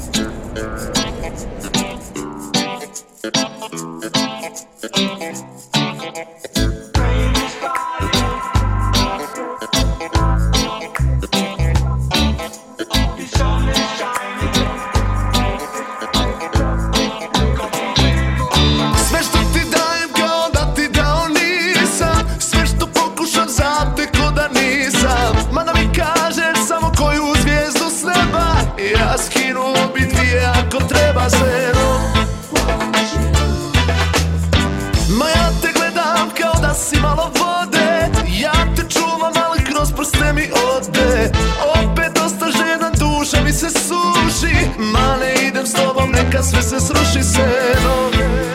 Sve što ti dajem kao da ti dao nisam, sve što pokušam za te ko da nisam. Mada mi kažeš samo koju zvijezdu s neba, ja skinu obi dvije ako treba seno. Ma ja te gledam kao da si malo vode, ja te čuvam ali kroz prste mi ode. Opet dosta žena, duša mi se suši, ma ne idem s tobom, neka sve se sruši seno.